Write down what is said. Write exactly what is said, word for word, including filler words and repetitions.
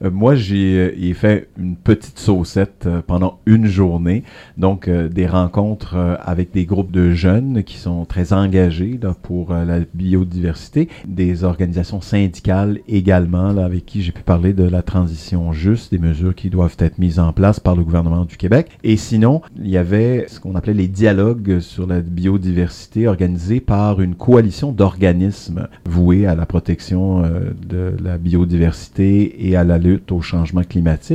Euh, moi, j'ai euh, y ai fait une petite saucette euh, pendant une journée. Donc, euh, des rencontres euh, avec des groupes de jeunes qui sont très engagés là, pour euh, la biodiversité. Des organisations syndicales également, là, avec qui j'ai pu parler de la transition juste, des mesures qui doivent être mises en place par le gouvernement du Québec. Et sinon, il y avait ce qu'on appelait les dialogues sur la biodiversité organisés par une coalition d'organismes voués à la protection euh, de la biodiversité et à la lutte au changement climatique.